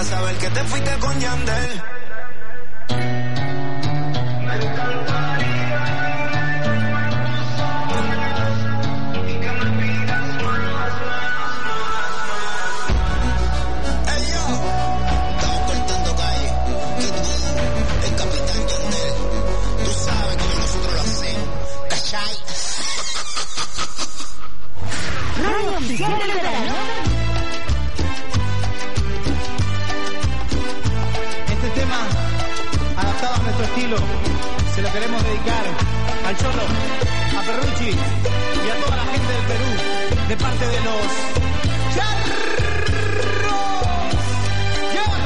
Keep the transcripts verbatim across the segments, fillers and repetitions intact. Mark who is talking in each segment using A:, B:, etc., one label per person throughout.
A: a saber que te fuiste con Yandel. Me encantaría y que me pidas más, más, más. Hey yo, estamos cortando calle. Que tú, el capitán Yandel, tú sabes cómo nosotros lo hacemos. ¿Cachai?
B: Radio Oficial del Verano.
C: Este tema, adaptado a nuestro estilo, se lo queremos dedicar al Cholo, a Perrucci y a toda la gente del Perú, de parte de los Charros. ¡Llévalo!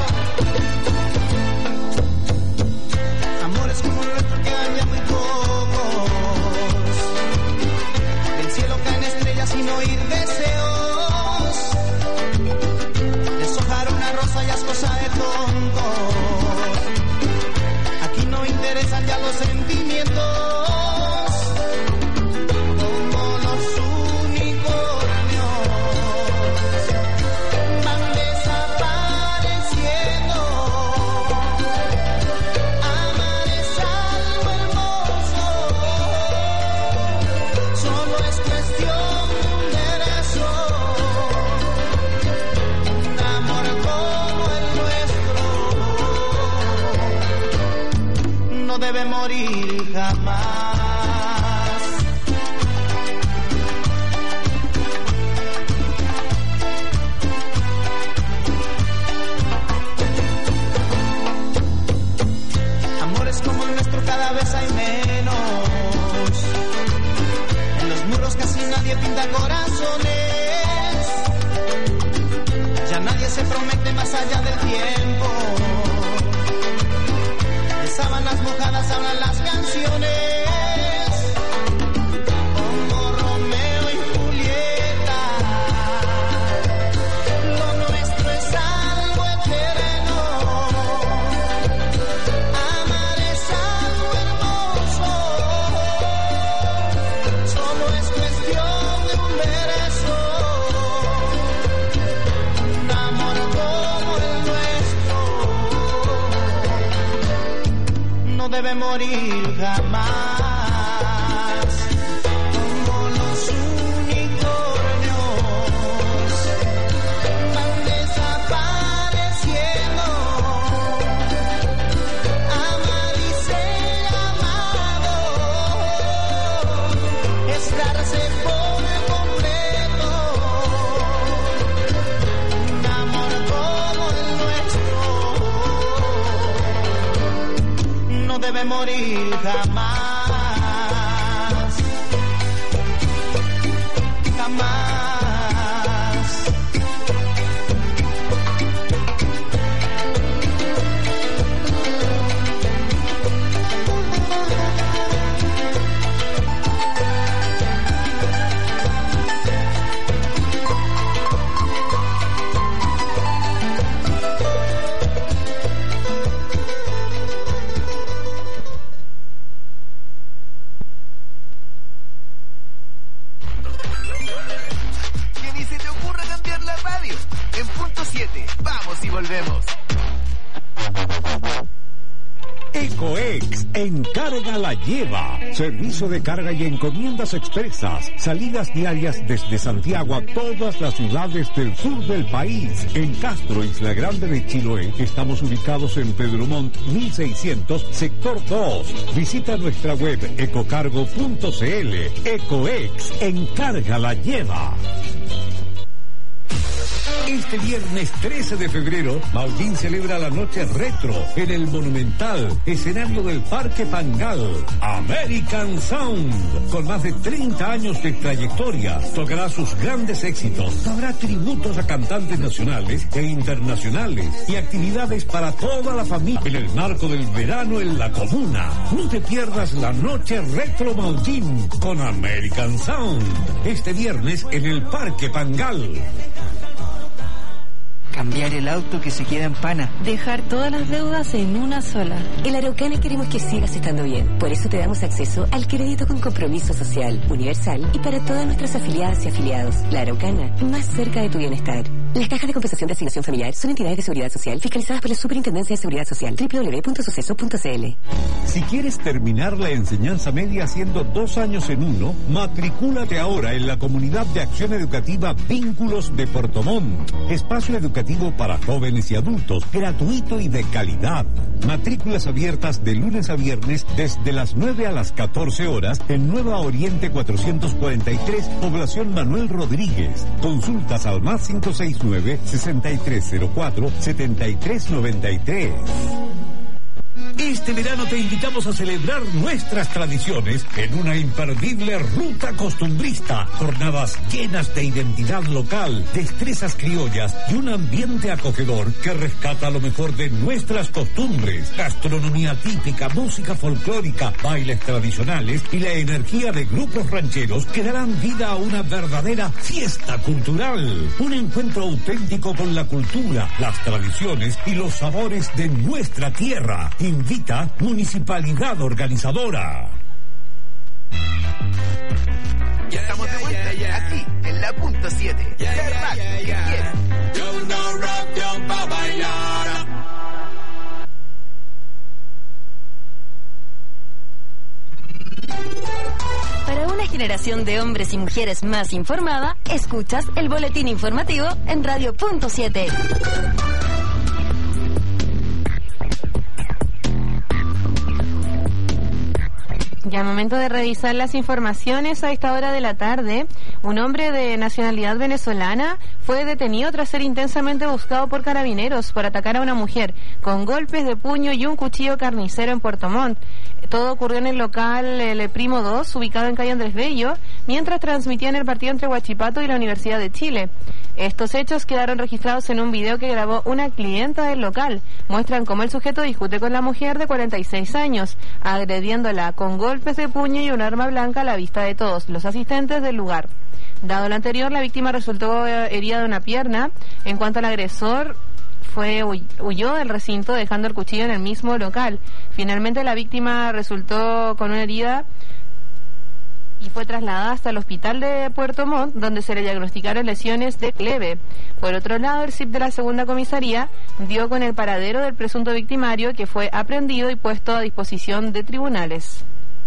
C: Amores como el nuestro quedan ya muy pocos. Del cielo caen estrellas sin oír deseos. Deshojar una rosa ya es cosa de tonto. Aquí no interesan ya los sentimientos. Como los unicornios van desapareciendo. Amar es algo hermoso. Solo es cuestión de un derecho. Un amor como el nuestro no debe morir jamás. Amores como el nuestro cada vez hay menos. En los muros casi nadie pinta corazones. Ya nadie se promete más allá del tiempo. De sábanas mojadas hablan las canciones. Como Romeo y Julieta. Lo nuestro es algo eterno. Amar es algo hermoso. Solo es cuestión de un beso. Un amor como el nuestro no debe morir jamás. Como los unicornios van desapareciendo. Amar y ser amado es darse por completo. Un amor como el nuestro no debe morir jamás. Jamás.
D: Que ni se te ocurra cambiar la radio. En punto siete, vamos y volvemos.
E: Ecoex, encarga la lleva. Servicio de carga y encomiendas expresas. Salidas diarias desde Santiago a todas las ciudades del sur del país. En Castro, Isla Grande de Chiloé, estamos ubicados en Pedro Montt mil seiscientos, sector dos. Visita nuestra web ecocargo punto cl. Ecoex, encarga la lleva. Este viernes trece de febrero, Maullín celebra la noche retro en el Monumental, escenario del Parque Pangal. American Sound, con más de treinta años de trayectoria, tocará sus grandes éxitos. Habrá tributos a cantantes nacionales e internacionales y actividades para toda la familia en el marco del verano en la comuna. No te pierdas la noche retro Maullín con American Sound, este viernes en el Parque Pangal.
F: Cambiar el auto que se queda en pana.
G: Dejar todas las deudas en una sola.
H: En la Araucana queremos que sigas estando bien. Por eso te damos acceso al crédito con compromiso social, universal y para todas nuestras afiliadas y afiliados. La Araucana, más cerca de tu bienestar. Las cajas de compensación de asignación familiar son entidades de seguridad social fiscalizadas por la Superintendencia de Seguridad Social. doble u doble u doble u punto suceso punto c l.
E: Si quieres terminar la enseñanza media haciendo dos años en uno, matricúlate ahora en la Comunidad de Acción Educativa Vínculos de Puerto Montt. Espacio educativo para jóvenes y adultos, gratuito y de calidad. Matrículas abiertas de lunes a viernes desde las nueve a las catorce horas en Nueva Oriente cuatrocientos cuarenta y tres, Población Manuel Rodríguez. Consultas al más cinco seis nueve, seis tres cero cuatro, siete tres nueve tres. Este verano te invitamos a celebrar nuestras tradiciones en una imperdible ruta costumbrista. Jornadas llenas de identidad local, destrezas criollas y un ambiente acogedor que rescata lo mejor de nuestras costumbres. Gastronomía típica, música folclórica, bailes tradicionales y la energía de grupos rancheros que darán vida a una verdadera fiesta cultural. Un encuentro auténtico con la cultura, las tradiciones y los sabores de nuestra tierra. Invita Municipalidad Organizadora.
D: Ya estamos de vuelta, aquí, en la punto siete. Verdad que quiere.
B: Para una generación de hombres y mujeres más informada, escuchas el boletín informativo en Radio Punto siete.
I: Ya, momento de revisar las informaciones a esta hora de la tarde. Un hombre de nacionalidad venezolana fue detenido tras ser intensamente buscado por carabineros por atacar a una mujer con golpes de puño y un cuchillo carnicero en Puerto Montt. Todo ocurrió en el local El Primo dos, ubicado en calle Andrés Bello, mientras transmitían el partido entre Huachipato y la Universidad de Chile. Estos hechos quedaron registrados en un video que grabó una clienta del local. Muestran cómo el sujeto discute con la mujer de cuarenta y seis años, agrediéndola con golpes de puño y un arma blanca a la vista de todos los asistentes del lugar. Dado lo anterior, la víctima resultó herida de una pierna. En cuanto al agresor, fue huyó del recinto dejando el cuchillo en el mismo local. Finalmente, la víctima resultó con una herida y fue trasladada hasta el hospital de Puerto Montt, donde se le diagnosticaron lesiones de leve. Por otro lado, el C I P de la segunda comisaría dio con el paradero del presunto victimario, que fue aprehendido y puesto a disposición de tribunales.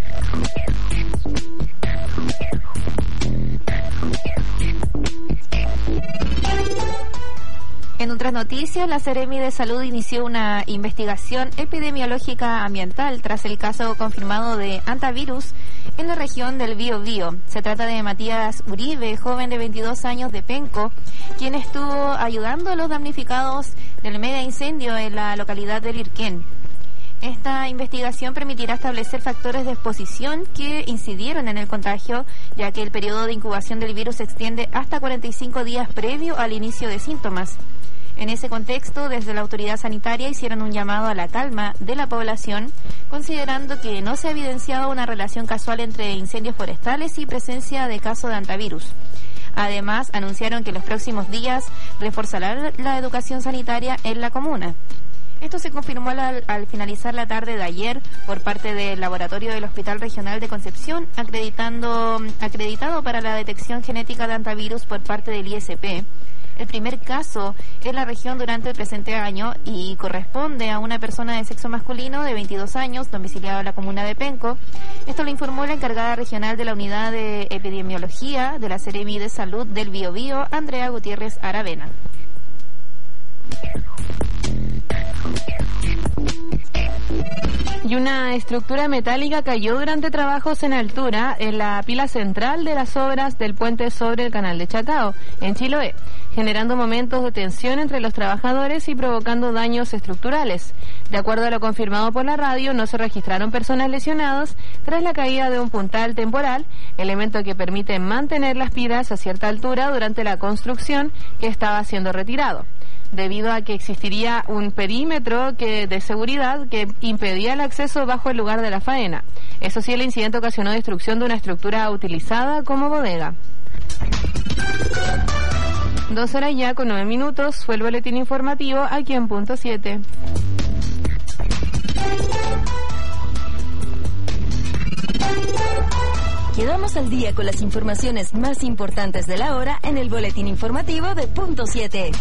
J: En otras noticias, la Seremi de Salud inició una investigación epidemiológica ambiental tras el caso confirmado de hantavirus en la región del Biobío. Se trata de Matías Uribe, joven de veintidós años de Penco, quien estuvo ayudando a los damnificados del mega incendio en la localidad de Lirquén. Esta investigación permitirá establecer factores de exposición que incidieron en el contagio, ya que el periodo de incubación del virus se extiende hasta cuarenta y cinco días previo al inicio de síntomas. En ese contexto, desde la autoridad sanitaria hicieron un llamado a la calma de la población, considerando que no se ha evidenciado una relación casual entre incendios forestales y presencia de casos de hantavirus. Además, anunciaron que en los próximos días reforzarán la educación sanitaria en la comuna. Esto se confirmó al, al finalizar la tarde de ayer por parte del laboratorio del Hospital Regional de Concepción, acreditando acreditado para la detección genética de hantavirus por parte del I S P. El primer caso en la región durante el presente año y corresponde a una persona de sexo masculino de veintidós años, domiciliado en la comuna de Penco. Esto lo informó la encargada regional de la Unidad de Epidemiología de la Seremi de Salud del Biobío, Andrea Gutiérrez Aravena.
I: Y una estructura metálica cayó durante trabajos en altura en la pila central de las obras del puente sobre el canal de Chacao, en Chiloé, generando momentos de tensión entre los trabajadores y provocando daños estructurales. De acuerdo a lo confirmado por la radio, no se registraron personas lesionadas tras la caída de un puntal temporal, elemento que permite mantener las pilas a cierta altura durante la construcción que estaba siendo retirado, debido a que existiría un perímetro que de seguridad que impedía el acceso bajo el lugar de la faena. Eso sí, el incidente ocasionó destrucción de una estructura utilizada como bodega. Dos horas ya con nueve minutos. Fue el boletín informativo aquí en Punto siete.
B: Quedamos al día con las informaciones más importantes de la hora en el boletín informativo de Punto siete.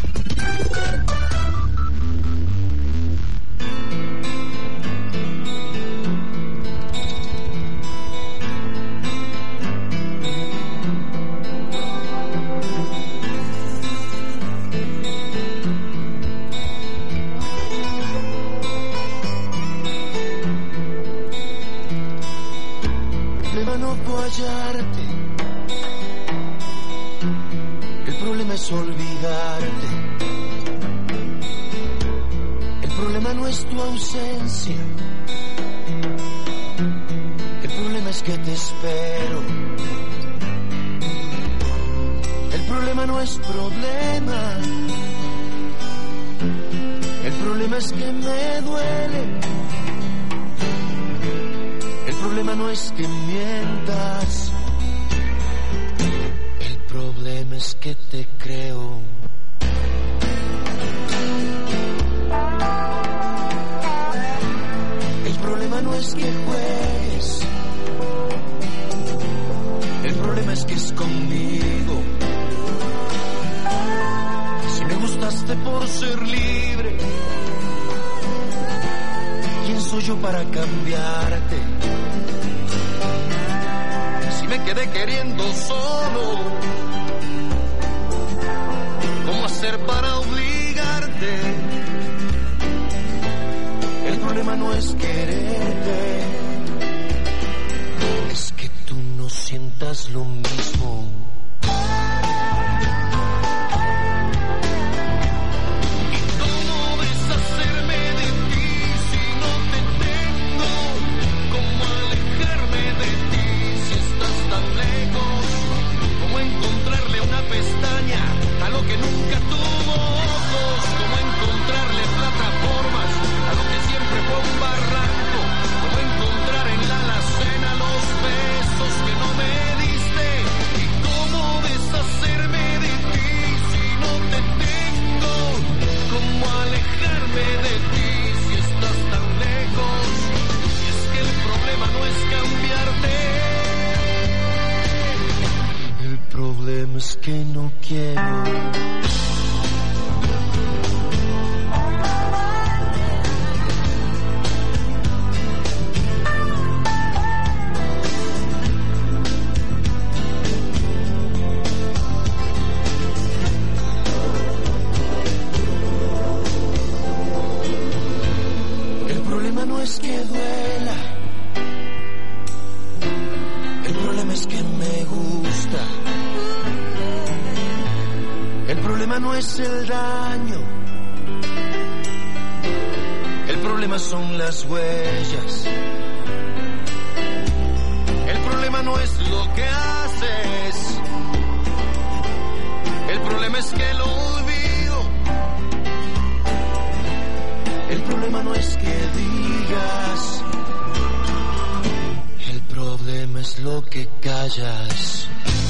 A: El problema es olvidarte. El problema no es tu ausencia. El problema es que te espero. El problema no es problema. El problema es que me duele. El problema no es que mientas. El problema es que te creo. El problema no es que juegues. El problema es que es conmigo. Si me gustaste por ser libre, ¿quién soy yo para cambiarte? Si me quedé queriendo solo, ¿cómo hacer para obligarte? El problema no es quererte, es que tú no sientas lo mismo.
K: A lo que nunca tuvo ojos, como encontrarle plataformas a lo que siempre fue un barranco, como encontrar en la alacena los besos que no me diste, y cómo deshacerme de ti si no te tengo, cómo alejarme de ti si estás tan lejos. Y es que el problema no es cambiarte,
A: el problema es que no quiero. El problema no es que duela. El problema es que me gusta. El problema no es el daño. El problema son las huellas. El problema no es lo que haces. El problema es que lo olvido. El problema no es que digas. El problema es lo que callas.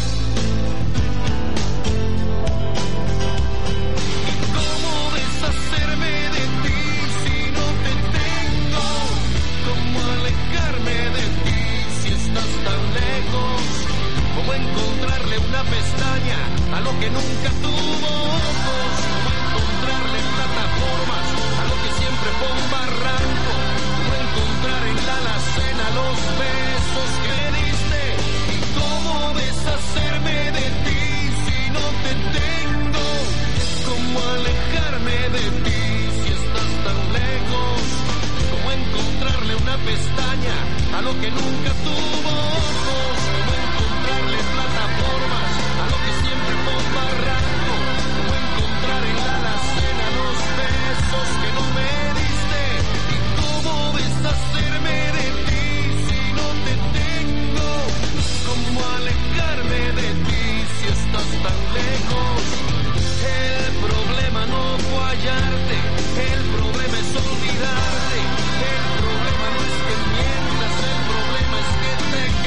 K: Hacerme de ti si no te tengo, cómo alejarme de ti si estás tan lejos, cómo encontrarle una pestaña a lo que nunca tuvo ojos, cómo encontrarle plataformas a lo que siempre fue un barranco, cómo encontrar en la alacena los besos que me diste, y cómo deshacerme de ti si no te tengo, cómo alejarme de ti si estás tan lejos, cómo encontrarle una pestaña a lo que nunca tuvo ojos, cómo encontrarle plataformas a lo que siempre fue un barranco, cómo encontrar en la alacena los besos que no me diste, y cómo deshacerme de ti si no te tengo, cómo alejarme de ti si estás tan lejos. El problema no fue hallarte, el problema es olvidarte, el problema no es que mientas, el problema es que te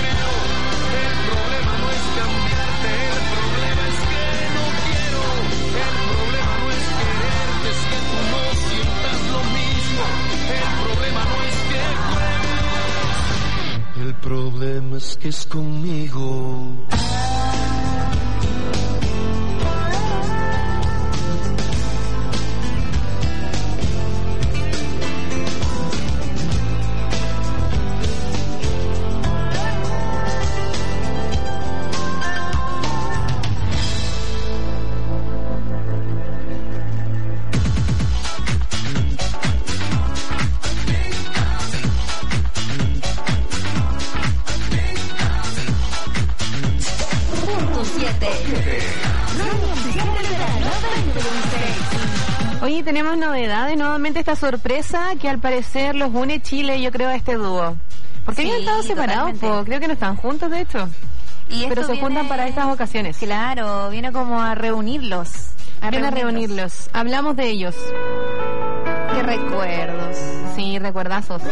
K: juegues conmigo.
I: Oye, tenemos novedades, nuevamente esta sorpresa que al parecer los une Chile, yo creo, a este dúo. Porque sí, habían estado separados, po, creo que no están juntos, de hecho. Y pero se viene... juntan para estas ocasiones.
J: Claro, viene como a reunirlos.
I: A viene reunirlos. a reunirlos. Hablamos de ellos.
J: Qué recuerdos.
I: Sí, recuerdazos.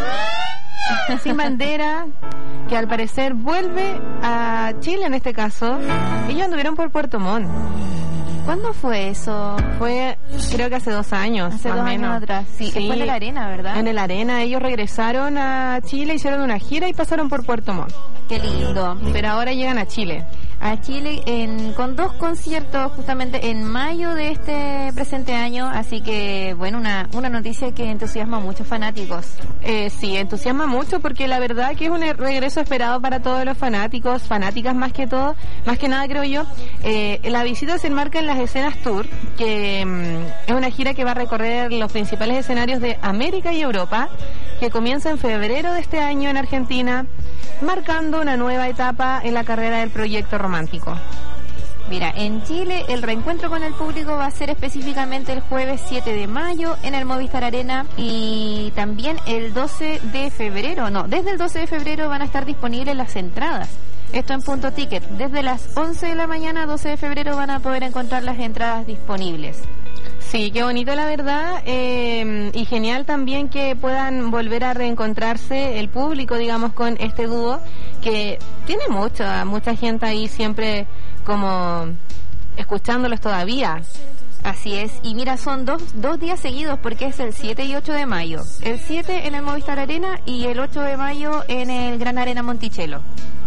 I: Sin Bandera, que al parecer vuelve a Chile en este caso. Ellos anduvieron por Puerto Montt.
J: ¿Cuándo fue eso?
I: Fue, creo que hace dos años.
J: Hace
I: más
J: dos
I: menos.
J: años atrás. Sí, sí, fue en el Arena, ¿verdad?
I: En el Arena. Ellos regresaron a Chile, hicieron una gira y pasaron por Puerto Montt.
J: Qué lindo.
I: Pero ahora llegan a Chile.
J: A Chile en, con dos conciertos justamente en mayo de este presente año, así que bueno, una, una noticia que entusiasma a muchos fanáticos.
I: Eh, sí, entusiasma mucho porque la verdad que es un regreso esperado para todos los fanáticos, fanáticas más que todo, más que nada creo yo. Eh, la visita se enmarca en las escenas tour, que mm, es una gira que va a recorrer los principales escenarios de América y Europa, que comienza en febrero de este año en Argentina, marcando una nueva etapa en la carrera del proyecto romántico.
J: Mira, en Chile el reencuentro con el público va a ser específicamente el jueves siete de mayo en el Movistar Arena y también el doce de febrero, no, desde el doce de febrero van a estar disponibles las entradas. Esto en Punto Ticket, desde las once de la mañana, doce de febrero van a poder encontrar las entradas disponibles.
I: Sí, qué bonito la verdad, eh, y genial también que puedan volver a reencontrarse el público, digamos, con este dúo, que tiene mucha, mucha gente ahí siempre como escuchándolos todavía.
J: Así es, y mira, son dos, dos días seguidos porque es el siete y ocho de mayo. El siete en el Movistar Arena y el ocho de mayo en el Gran Arena Monticello.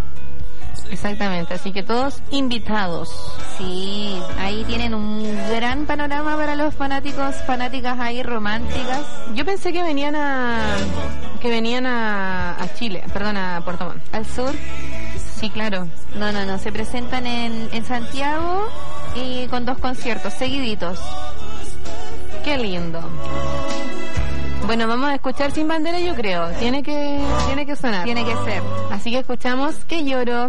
I: Exactamente, así que todos invitados.
J: Sí, ahí tienen un gran panorama para los fanáticos, fanáticas ahí románticas.
I: Yo pensé que venían a que venían a, a Chile, perdón, a Puerto Montt.
J: ¿Al sur?
I: Sí, claro.
J: No, no, no, se presentan en, en Santiago y con dos conciertos seguiditos.
I: Qué lindo. Bueno, vamos a escuchar Sin Bandera, yo creo. Tiene que, tiene que sonar.
J: Tiene que ser.
I: Así que escuchamos Que Lloro.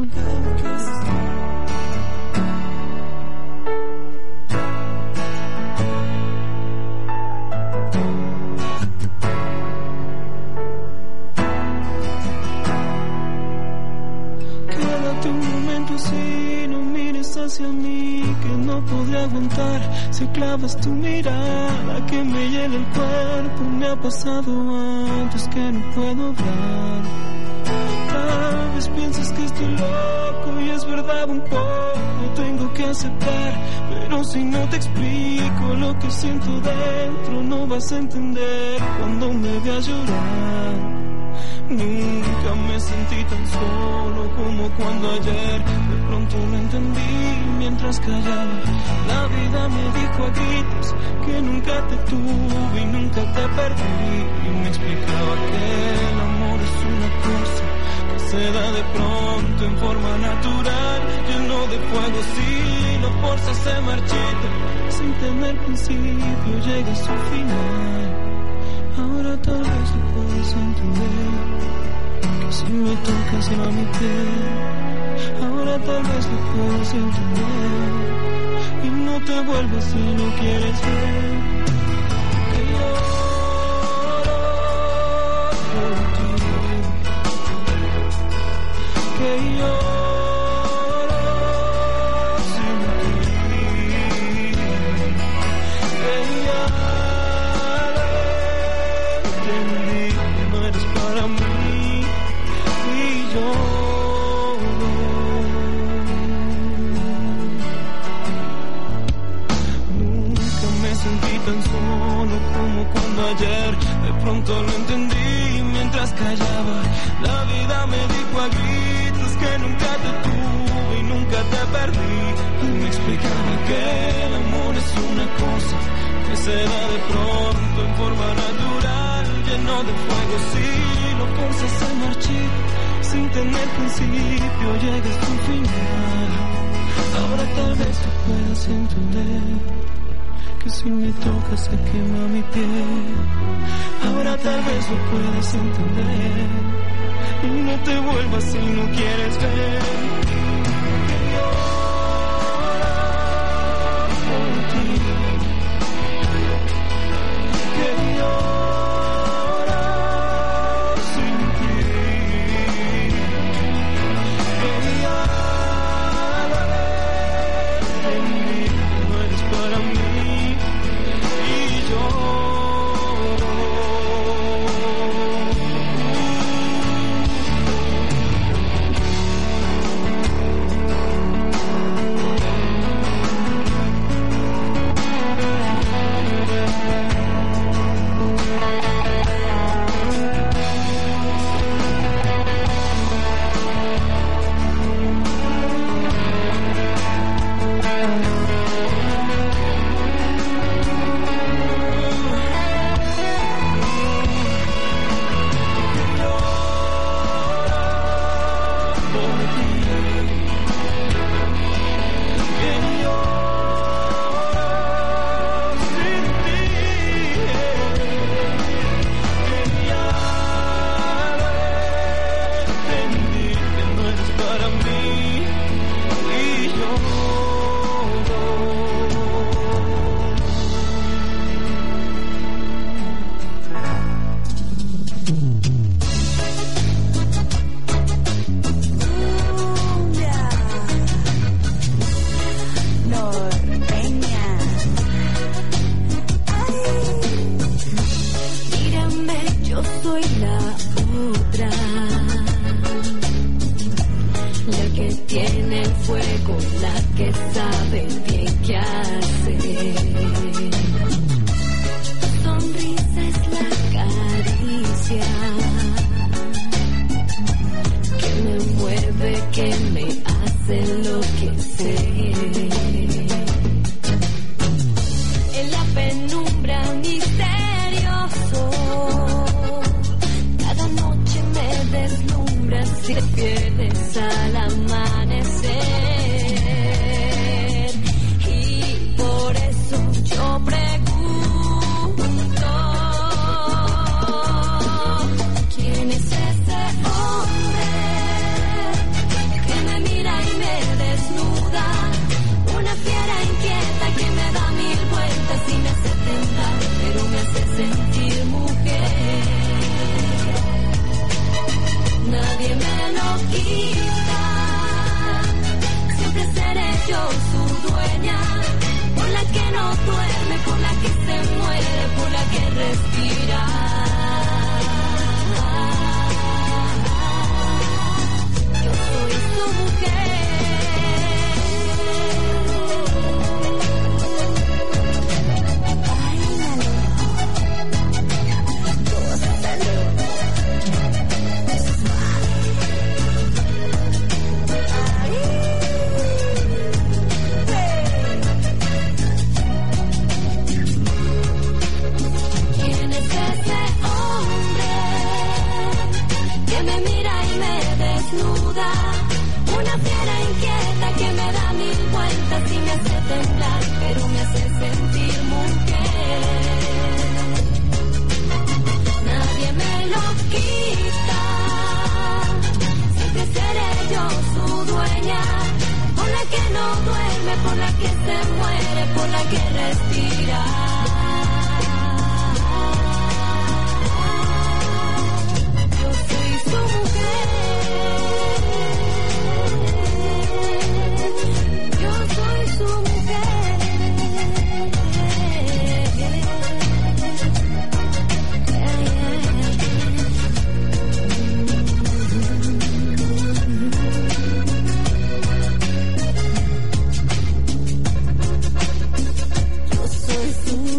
K: Quédate un momento así, no mires hacia mí, que no podré aguantar si clavas tu mirada que me hiela el cuerpo. Me ha pasado antes que no puedo hablar. Tal vez piensas que estoy loco y es verdad un poco, tengo que aceptar, pero si no te explico lo que siento dentro no vas a entender cuando me veas llorar. Nunca me sentí tan solo como cuando ayer de pronto lo entendí mientras callaba. La vida me dijo a gritos que nunca te tuve y nunca te perdí, y me explicaba que el amor es una cosa que se da de pronto en forma natural, lleno de fuego. Si lo forzas se marchita sin tener principio, llega a su final. Ahora tal vez lo puedes entender, que si me tocas a mi piel, ahora tal vez lo puedes entender, y no te vuelvas si no quieres ver, que lloro por ti, que lloro sin ti, que ya no eres para mí y yo nunca me sentí tan solo como cuando ayer de pronto lo entendí mientras callaba. La vida me dijo a gritos
L: que nunca te tuve y nunca te perdí. Y me explicaban que el amor es una cosa que se da de pronto en forma natural, lleno de fuego si lo forzas a marchito, sin tener principio llegas a un final. Ahora tal vez tú puedas entender que si me tocas se quema mi piel. Ahora tal vez lo puedas entender y no te vuelvas si no quieres ver que lloro por ti, que lloro sin ti, que ya lo entendí, no eres para mí y yo.
M: Soy su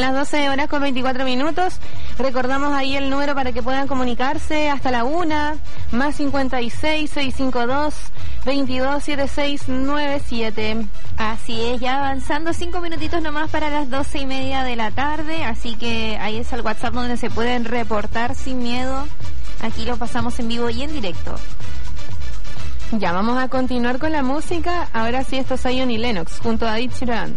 I: las doce horas con veinticuatro minutos. Recordamos ahí el número para que puedan comunicarse hasta la una, más cincuenta y seis, seiscientos cincuenta y dos, veintidós, setenta y seis noventa y siete.
J: Así es, ya avanzando cinco minutitos nomás para las doce y media de la tarde, así que ahí es el WhatsApp donde se pueden reportar sin miedo. Aquí lo pasamos en vivo y en directo.
I: Ya vamos a continuar con la música. Ahora sí, esto es Zion y Lennox junto a Ed Sheeran.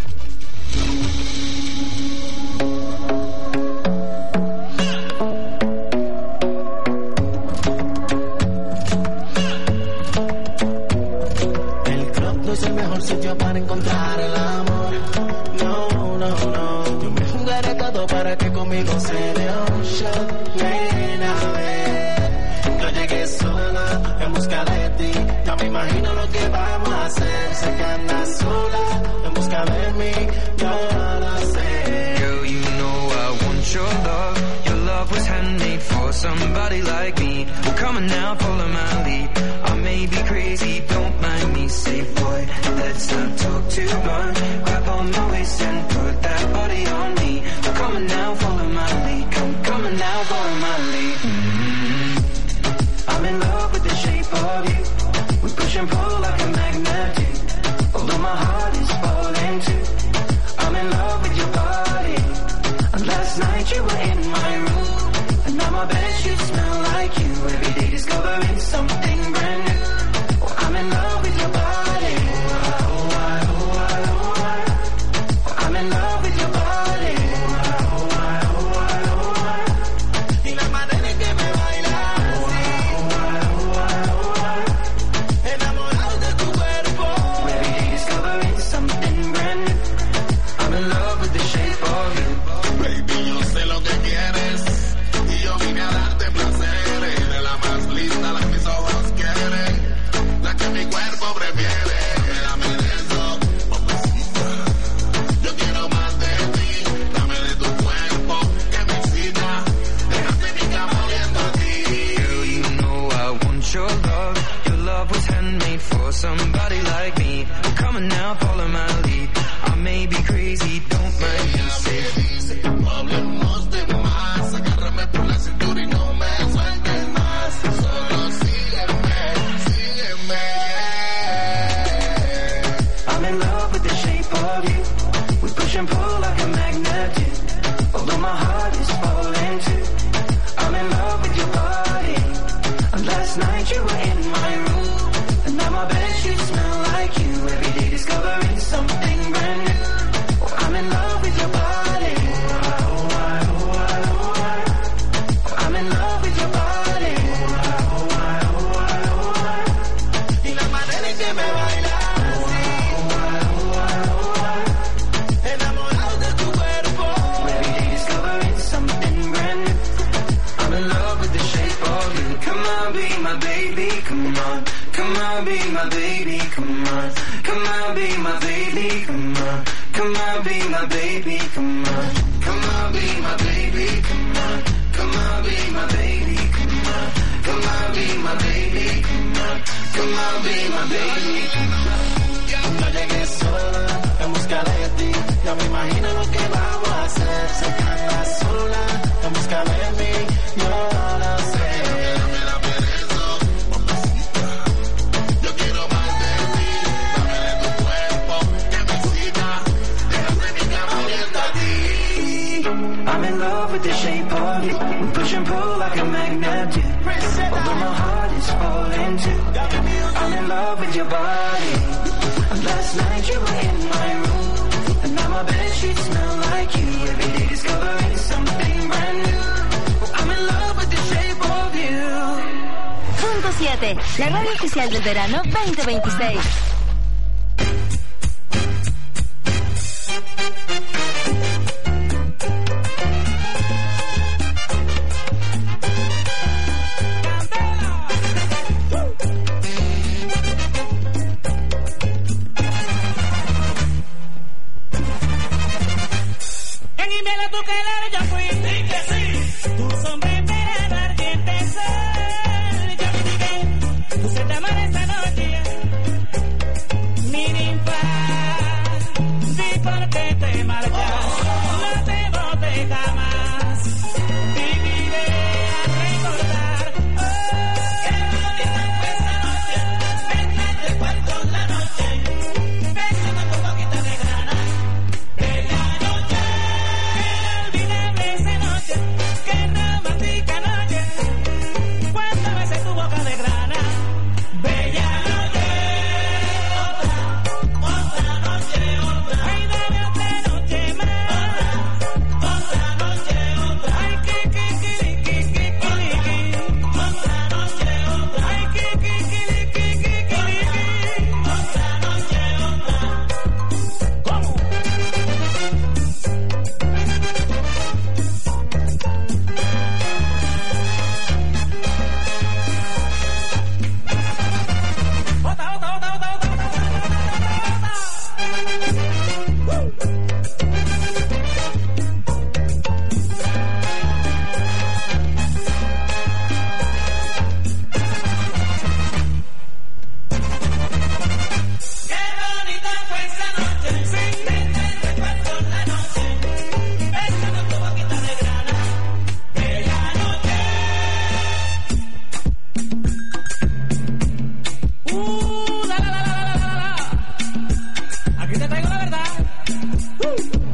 L: El club no es el mejor sitio para encontrar el amor. No, no, no. Yo me jugaré todo para que conmigo se dé un shot. Nena, ven. Yo llegué sola en busca de ti. Ya me imagino lo que vamos a hacer. Sé que andas sola en busca de mí. Yo lo sé.
M: Girl, you know I want your love. Your love was handmade for somebody like me. Come on now, follow my lead. I may be crazy, don't mind me. Say, boy, let's not talk too much. Grab on my waist and put that body on me. Come on now, follow my lead. Come, come on now, follow my lead. Mm-hmm. I'm in love with the shape of you. We push and pull like a magnet do. Although my heart is falling too. I'm in love with your body. And last night you were in my room. And now my bedsheets smell like you. Every day discovering something brand new. Oh, I'm in love with your body. Oh, I, oh, I, oh, I. I'm in love with your body. Oh, I, oh, I, oh, I. Y la manera en que me bailas. Oh, I, oh, I, oh, I, oh, I. Enamorado de tu cuerpo. Every day discovering something brand new. I'm in love with the shape of you.
K: Baby, yo sé lo que quieres y yo vine a darte placeres. De la más linda, la que mis ojos quieren, la que mi cuerpo prefiere. Dame de eso, pobrecita. Yo quiero más de ti. Dame de tu cuerpo que me excita. Déjate mi cama oliendo a ti.
M: Girl, you know I want your love. Your love was handmade for somebody like me. Come on now, follow my lead. I may be crazy, don't mind me. Say,
K: No hablemos de más. Agárrame por la cintura y no me sueltes más. Solo sígueme, sígueme, yeah.
L: I'm in love with the shape of you. We push and pull like a magnet do. Although my heart is falling too. I'm in love with your body. And last night you were in my room. And now my bedsheets smell like you. Every day discovering something brand new. Oh, I'm in love with your body. Oh, I, oh, I, oh, I. I'm in love with your body. Oh, I, oh, I, oh, I.
K: Y la manera en que me bailas.
L: Enamorado de tu cuerpo. Every day discovering something brand new. I'm in love with the shape of you. Come on, be my baby, come on. Come on, be my baby, come on. Come on, be my baby, come on. Come on, be my baby, come on. Come on, be my baby, come on. Come on, be my baby, come on. Come on, be my baby, come on. Come on, be my baby, come on. Yo llegué sola en busca de ti. Ya me imagino lo que vamos a hacer. Sé que andas sola en busca de mí. Yo lo sé.
K: Dame, dame de eso, pobrecita. Yo quiero más de ti. Dame de tu cuerpo que me excita. Déjate mi cama oliendo a ti.
L: I'm in love with the shape of you. We push and pull like a magnet do. Although my heart is falling too. I'm in love with your body. And last night you were in my room. And now my bedsheets smell like you. Every day discovering something brand new. I'm in love with the shape of you.
B: Punto siete, la radio oficial del verano veinte veintiséis.
L: Por qué te marchas, no te jamás viviré a recordar. Oh, qué bonita fue esa noche, me trae recuerdos la noche, besando tu boquita de grana. Bella noche, inolvidable esa noche, qué romántica noche, cuántas veces tu boca de grana. Bella noche, otra, otra noche, otra. Ay, dame otra noche más. Otra noche, otra. Ay, que, que, que, que, que, que, otra noche, otra. Ay, que, que, que, que, que, que, otra noche, otra. ¿Cómo? Otra, otra, otra, otra, otra, otra, otra, otra, otra. Qué bonita fue esa noche, sí, me trae recuerdos la noche, besando tu boquita de grana. Bella noche. Uh, la la la la la la la. Aquí te traigo la verdad. Uh.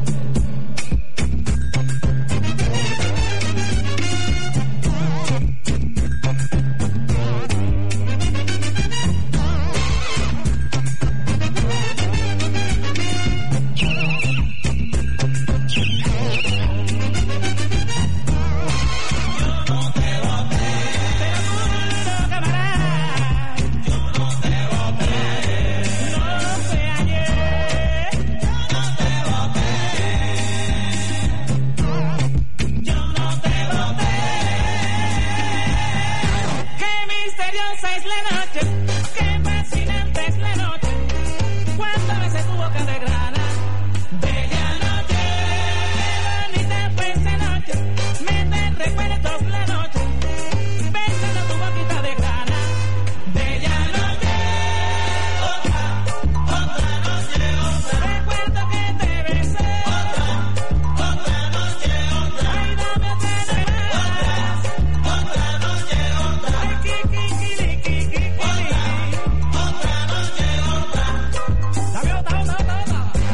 L: Qué misteriosa es la noche, qué fascinante es la noche, cuántas veces tu boca de grana. Bella noche, qué bonita fue esa noche, me trae recuerdos la noche, besando tu boquita de grana. Bella noche, otra, otra noche, otra. Recuerdo que te besé, otra, otra noche, otra. Ay, dame otra noche más. Otra noche, otra. Ay, que, que, que, que, que, que, otra, otra noche, otra. Dame otra, otra, otra, otra.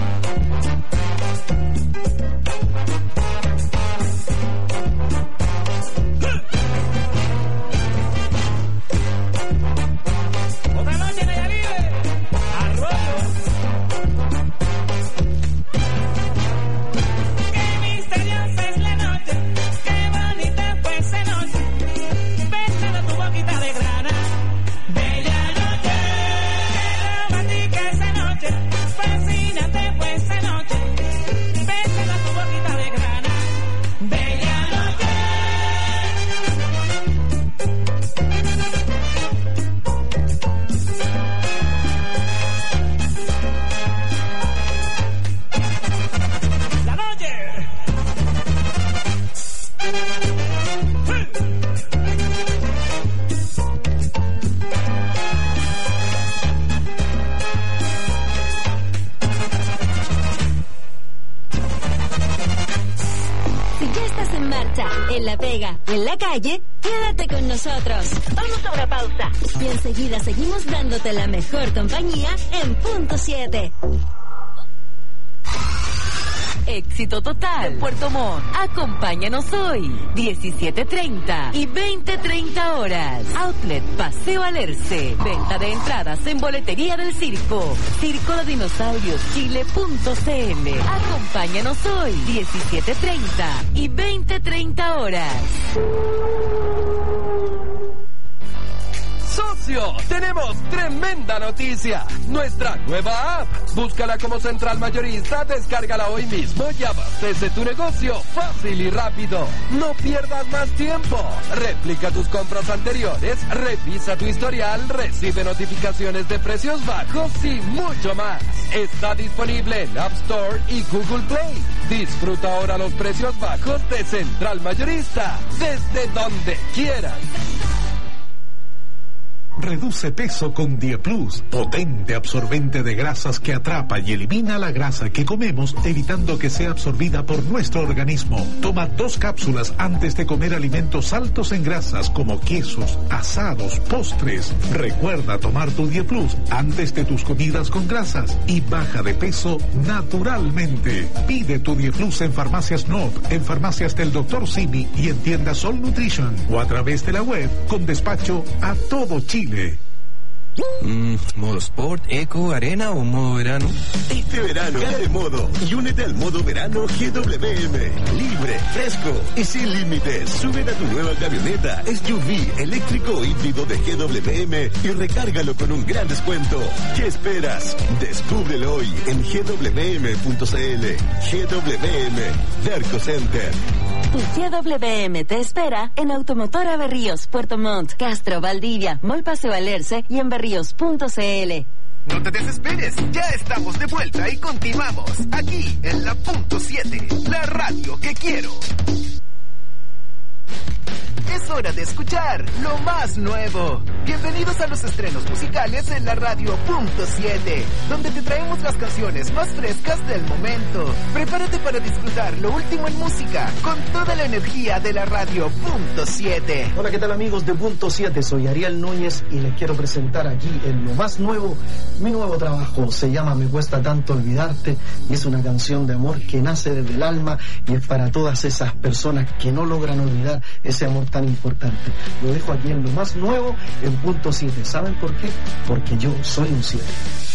L: Otra noche en ella vive, arroyo. Qué misteriosa es la noche, qué bonita fue esa noche, besando tu boquita de grana. Bella noche, qué romántica esa noche, fascinante fue esa noche, besando tu boquita de grana. Bella noche. La noche.
B: Si ya estás en marcha, en la pega o en la calle, quédate con nosotros. Vamos a una pausa. Y enseguida seguimos dándote la mejor compañía en punto siete.
N: Éxito total. Puerto Montt. Acompáñanos hoy. diecisiete treinta y veinte treinta horas. Outlet Paseo Alerce. Venta de entradas en boletería del circo. Circo de Dinosaurios Chile punto c l. Acompáñanos hoy. diecisiete treinta y veinte treinta horas.
O: Socio, tenemos tremenda noticia. Nuestra nueva app. Búscala como Central Mayorista, descárgala hoy mismo y abastece tu negocio fácil y rápido. No pierdas más tiempo. Replica tus compras anteriores, revisa tu historial, recibe notificaciones de precios bajos y mucho más. Está disponible en App Store y Google Play. Disfruta ahora los precios bajos de Central Mayorista, desde donde quieras.
P: Reduce peso con Dieplus, potente absorbente de grasas que atrapa y elimina la grasa que comemos, evitando que sea absorbida por nuestro organismo. Toma dos cápsulas antes de comer alimentos altos en grasas como quesos, asados, postres. Recuerda tomar tu Dieplus antes de tus comidas con grasas y baja de peso naturalmente. Pide tu Dieplus en Farmacias N O P, en Farmacias del doctor Simi y en tiendas Sol Nutrition o a través de la web con despacho a todo Chile.
Q: Mm, ¿Modo Sport, Eco, Arena o modo verano?
R: Este verano, cambia de modo y únete al modo verano G W M. Libre, fresco y sin límites. Súbete a tu nueva camioneta S U V eléctrico o híbrido de G W M y recárgalo con un gran descuento. ¿Qué esperas? Descúbrelo hoy en G W M punto C L. G W M, Derco Center.
B: G W M te espera en Automotora Berríos, Puerto Montt, Castro, Valdivia, Mall Paseo Alerce y en berríos punto C L.
D: No te desesperes, ya estamos de vuelta y continuamos aquí en la punto siete, la radio que quiero. Es hora de escuchar lo más nuevo. Bienvenidos a los estrenos musicales en la radio punto siete, donde te traemos las canciones más frescas del momento. Prepárate para disfrutar lo último en música con toda la energía de la radio punto siete.
S: Hola, ¿qué tal amigos de punto siete? Soy Ariel Núñez y les quiero presentar aquí en lo más nuevo, mi nuevo trabajo. Se llama Me Cuesta Tanto Olvidarte y es una canción de amor que nace desde el alma y es para todas esas personas que no logran olvidar ese amor tan importante. Lo dejo aquí en lo más nuevo en punto siete. ¿Saben por qué? Porque yo soy un siete.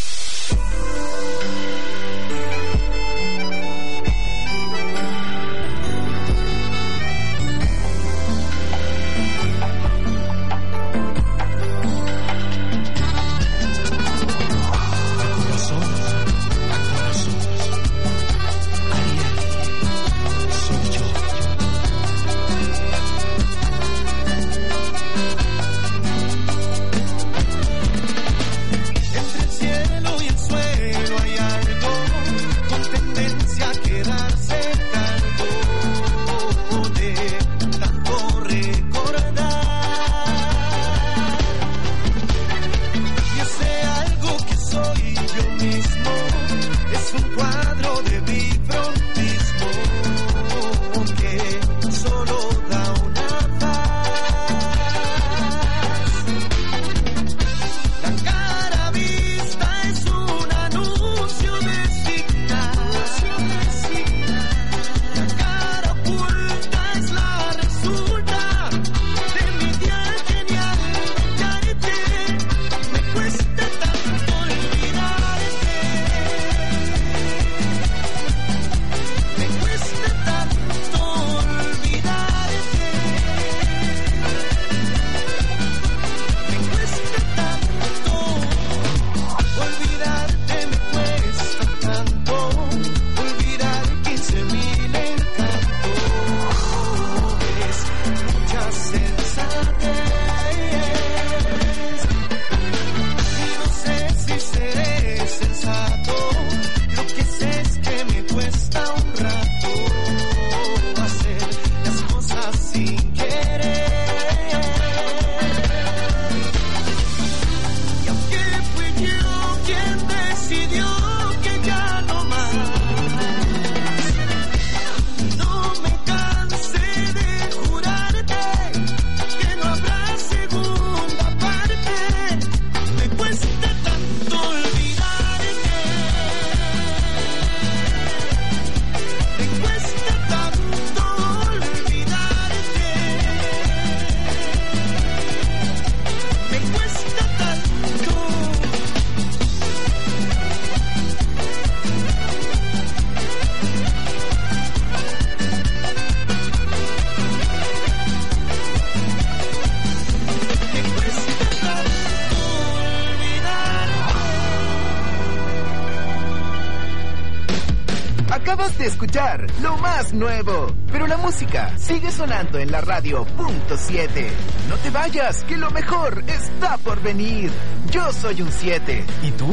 D: Acabas de escuchar lo más nuevo, pero la música sigue sonando en la radio punto siete. No te vayas, que lo mejor está por venir. Yo soy un siete. ¿Y tú?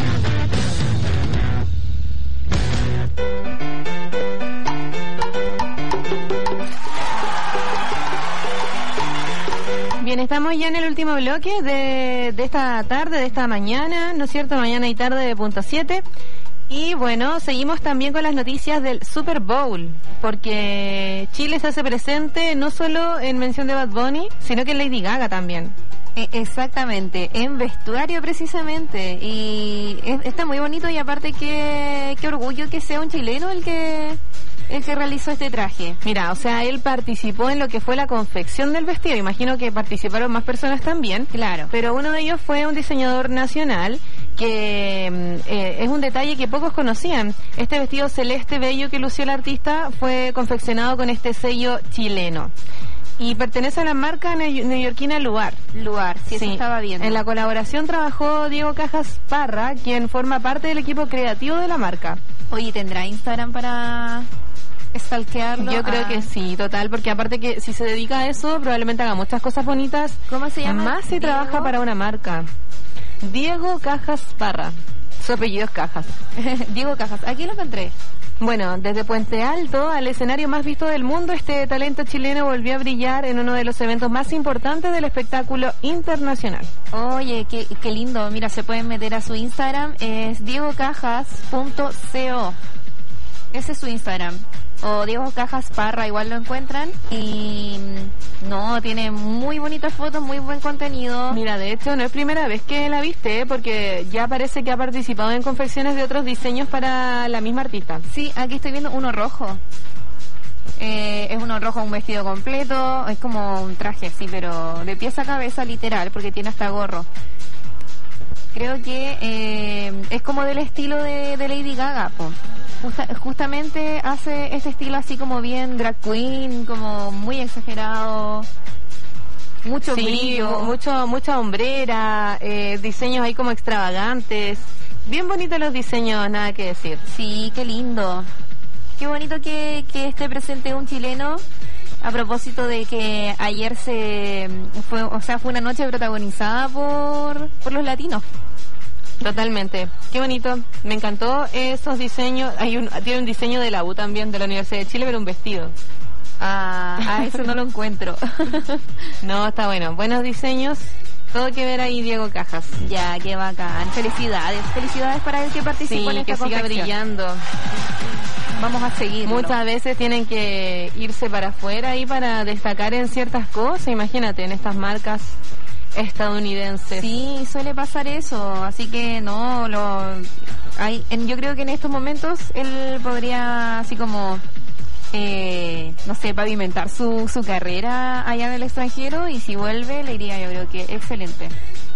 I: Bien, estamos estamos ya en el último bloque de, de esta tarde, de esta mañana, ¿no es cierto? Mañana y tarde de punto siete. Y bueno, seguimos también con las noticias del Super Bowl, porque Chile se hace presente no solo en mención de Bad Bunny, sino que en Lady Gaga también.
J: Exactamente, en vestuario precisamente, y es, está muy bonito, y aparte que qué orgullo que sea un chileno el que el que realizó este traje.
I: Mira, o sea, él participó en lo que fue la confección del vestido, imagino que participaron más personas también,
J: claro,
I: pero uno de ellos fue un diseñador nacional que eh, es un detalle que pocos conocían. Este vestido celeste bello que lució el artista fue confeccionado con este sello chileno. Y pertenece a la marca neoyorquina Luar.
J: Luar, sí, sí, eso estaba viendo.
I: En la colaboración trabajó Diego Cajas Parra, quien forma parte del equipo creativo de la marca.
J: Oye, ¿tendrá Instagram para stalkearlo?
I: Yo creo
J: ah.
I: que sí, total, porque aparte que si se dedica a eso, probablemente haga muchas cosas bonitas.
J: ¿Cómo se llama?
I: Más si
J: Diego?
I: trabaja para una marca. Diego Cajas Parra. Su apellido es Cajas.
J: Diego Cajas, aquí lo encontré.
I: Bueno, desde Puente Alto al escenario más visto del mundo, este talento chileno volvió a brillar en uno de los eventos más importantes del espectáculo internacional.
J: Oye, qué, qué lindo. Mira, se pueden meter a su Instagram, es diego cajas punto co. Ese es su Instagram. O Diego Cajas Parra, igual lo encuentran. Y no, tiene muy bonitas fotos, muy buen contenido.
I: Mira, de hecho no es primera vez que la viste, ¿eh? Porque ya parece que ha participado en confecciones de otros diseños para la misma artista.
J: Sí, aquí estoy viendo uno rojo. Eh, es uno rojo, un vestido completo, es como un traje así, pero de pies a cabeza literal, porque tiene hasta gorro. Creo que eh, es como del estilo de, de Lady Gaga, po. Justa, justamente hace este estilo así como bien drag queen, como muy exagerado, mucho
I: sí,
J: brillo,
I: mucho, mucha hombrera, eh, diseños ahí como extravagantes, bien bonitos los diseños, nada que decir.
J: Sí, qué lindo, qué bonito que, que esté presente un chileno. A propósito de que ayer se fue, o sea, fue una noche protagonizada por, por los latinos.
I: Totalmente, qué bonito, me encantó esos diseños. Hay un, tiene un diseño de la U también, de la Universidad de Chile, pero un vestido.
J: Ah, a eso no lo encuentro.
I: No, está bueno, buenos diseños, todo que ver ahí Diego Cajas.
J: Ya, qué bacán, felicidades, felicidades para el que participó
I: sí,
J: en esta
I: que siga
J: confección.
I: brillando.
J: Vamos a seguir.
I: Muchas veces tienen que irse para afuera y para destacar en ciertas cosas, imagínate, en estas marcas estadounidenses.
J: Sí, suele pasar eso, así que no, lo hay, en, yo creo que en estos momentos él podría así como, eh, no sé, pavimentar su, su carrera allá en el extranjero, y si vuelve le iría, yo creo que excelente.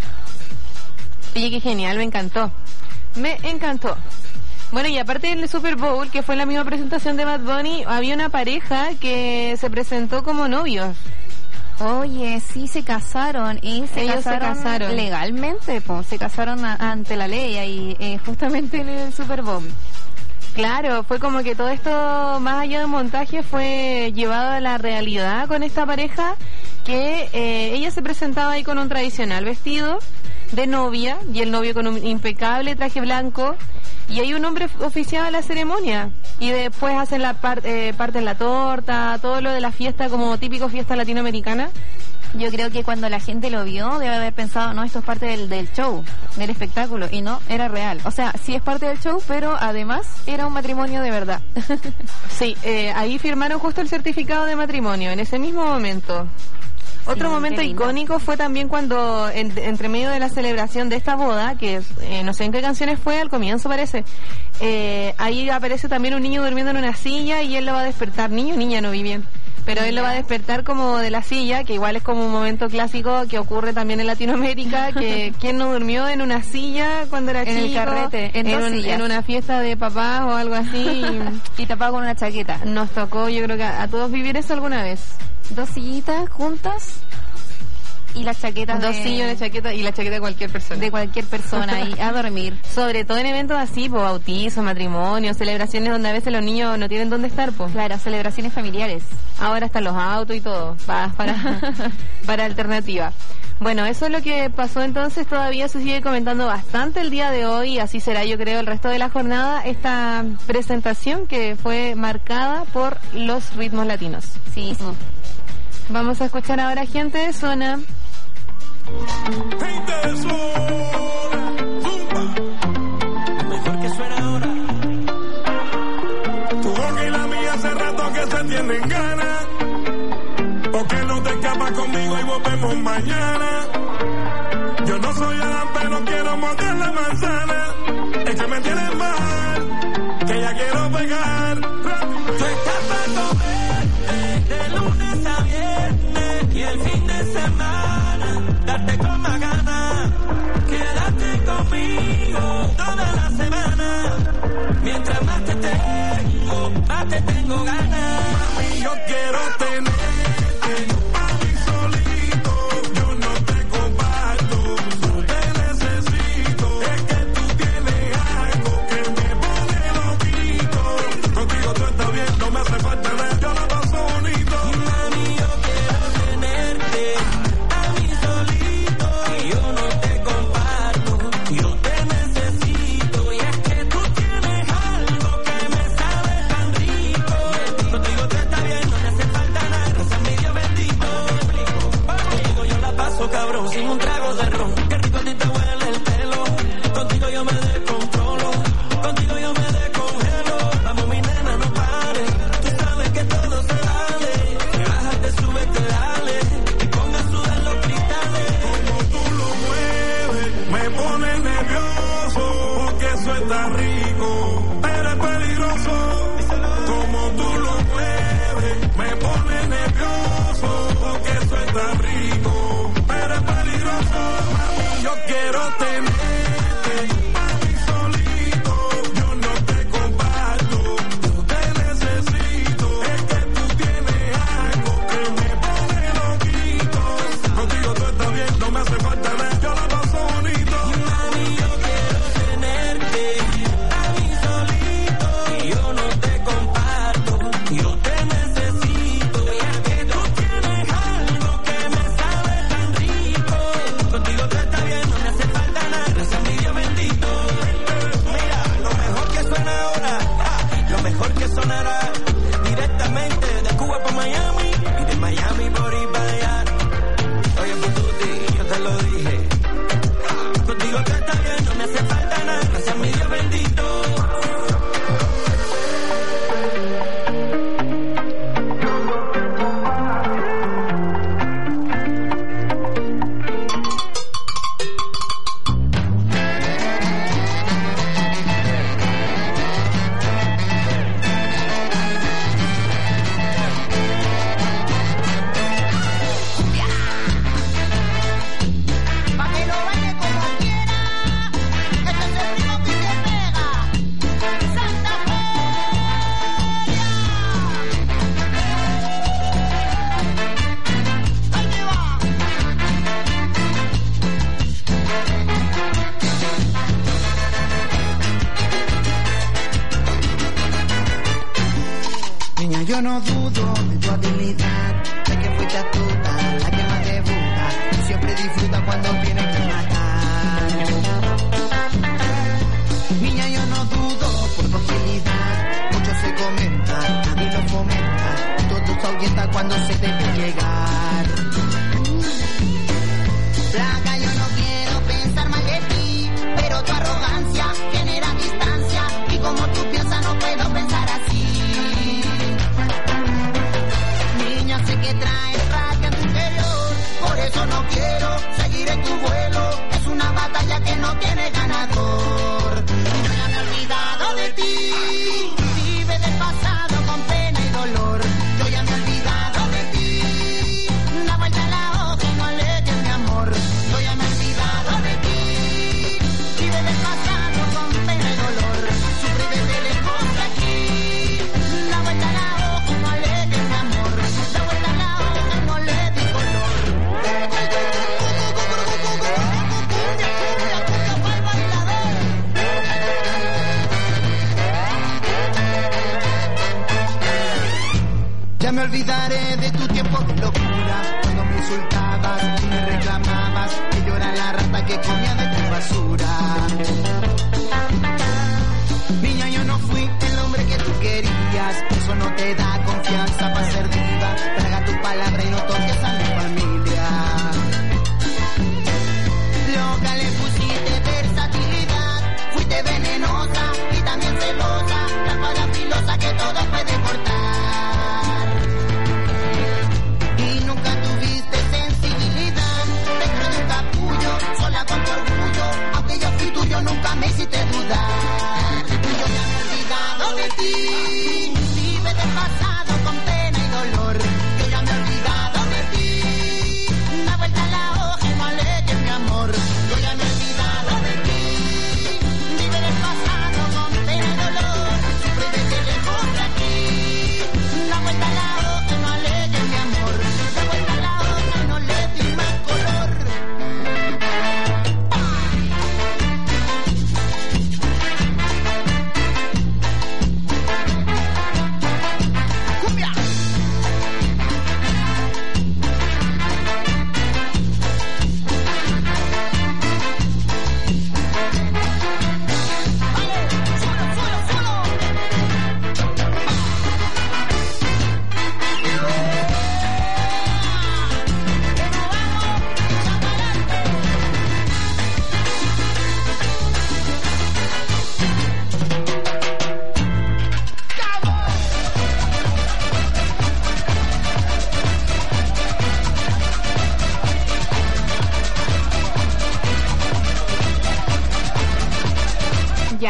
I: Oye, qué genial, me encantó, me encantó. Bueno, y aparte del Super Bowl, que fue la misma presentación de Bad Bunny, había una pareja que se presentó como novios.
J: Oye, sí, se casaron y se,
I: Ellos
J: casaron,
I: se casaron
J: legalmente, pues, se casaron a, ante la ley ahí, eh, justamente en el Super Bowl.
I: Claro, fue como que todo esto, más allá de un montaje, fue llevado a la realidad con esta pareja, que eh, ella se presentaba ahí con un tradicional vestido de novia y el novio con un impecable traje blanco, y hay un hombre oficiaba la ceremonia, y después hacen la par, eh, parten la torta, todo lo de la fiesta como típico fiesta latinoamericana.
J: Yo creo que cuando la gente lo vio debe haber pensado, no, esto es parte del, del show, del espectáculo, y no, era real. O sea, sí es parte del show, pero además era un matrimonio de verdad.
I: Sí, eh, ahí firmaron justo el certificado de matrimonio, en ese mismo momento. Otro
J: sí,
I: momento icónico fue también cuando, en, entre medio de la celebración de esta boda, que eh, no sé en qué canciones fue, al comienzo parece, eh, ahí aparece también un niño durmiendo en una silla y él lo va a despertar. Niño o niña, no vi bien, pero él lo va a despertar como de la silla, que igual es como un momento clásico que ocurre también en Latinoamérica, que quien no durmió en una silla cuando era
J: en
I: chico,
J: el carrete, en,
I: en, un, en una fiesta de papás o algo así,
J: y tapado con una chaqueta.
I: Nos tocó, yo creo que a, a todos vivir eso alguna vez.
J: Dos sillitas juntas y las chaquetas
I: dos
J: de...
I: sillas, una chaqueta y la chaqueta de cualquier persona.
J: De cualquier persona y a dormir.
I: Sobre todo en eventos así, pues bautizos, matrimonios, celebraciones donde a veces los niños no tienen dónde estar, pues.
J: Claro, celebraciones familiares.
I: Ahora están los autos y todo, para, para, para alternativa. Bueno, eso es lo que pasó entonces, todavía se sigue comentando bastante el día de hoy, y así será yo creo el resto de la jornada, esta presentación que fue marcada por los ritmos latinos.
J: Sí.
I: Vamos a escuchar ahora Gente de Zona
L: Gente de sola, zumba. Lo mejor que suena ahora. Tu boca y la mía hace rato que se tienen ganas. Porque no te escapas conmigo y volvemos mañana. Yo no soy Adán, pero quiero morder la manzana. Es que me tienes mal, que ya quiero pegar. Tú estás para comer de lunes a viernes y el fin de semana darte con más ganas. Quédate conmigo toda la semana. Mientras más te tengo, más te tengo ganas. Mami, yo quiero tener sin un trago de ron, qué rico a ti te huele el pelo. Contigo yo me descontrolo, contigo yo me descongelo. Vamos mi nena, no pares, tú sabes que todo se vale. Te bajas, te subes, te dale, y ponga a sudar los cristales. Como tú lo mueves, me pone nervioso, porque eso está rico, pero es peligroso. Como tú lo mueves, me pone nervioso, porque eso está rico. Mami, yo quiero tenerte a mí solito. Yo no te comparto, yo te necesito. Es que tú tienes algo que me pone loquito. Contigo todo está bien, no me hace falta nada, yo la paso bonito. Mami, yo quiero tenerte a mí solito. Y yo no te comparto, yo te necesito. Y es que tú tienes algo que me sabe tan rico. Contigo todo está bien, no me hace falta nada, gracias a mi Dios bendito. Mira, lo mejor que suena ahora, ah, lo mejor que sonará, directamente de Cuba para Miami y de Miami por ir para allá. Oye, Pututi, yo te lo dije, ah, contigo todo está bien, no me hace falta nada, gracias a mi Dios bendito.
T: Niña, yo no dudo de tu habilidad, de que fuiste astuta, la que más debuta, tú siempre disfrutas cuando vienes a matar. Niña, yo no dudo por tu agilidad, mucho se comenta, nadie lo fomenta, todo se ahuyenta cuando se te ve llegar. Placa, yo no quiero pensar mal de ti, pero tu arrogancia genera distancia, y como tú piensas no puedo pensar así. Niña, sé que traes rabia en tu interior, por eso no quiero seguir en tu vuelo. Es una batalla que no tiene ganador. Y yo ya me he olvidado de ti, vive del pasado con pena y dolor. Yo ya me he olvidado de ti, da vuelta la hoja y no alejes mi amor. Yo ya me he olvidado de ti, vive del pasado con pena y dolor. Sufre desde lejos de aquí, da vuelta la hoja y no alejes mi amor. Da vuelta la hoja y no le di color. Ya me olvidaré de tu tiempo de locura, cuando me insultabas y me reclamabas que yo era la rata que comía de tu basura. Niña, yo no fui el hombre que tú querías, eso no te da confianza para ser diva. Traga tu palabra y no toques a mi familia.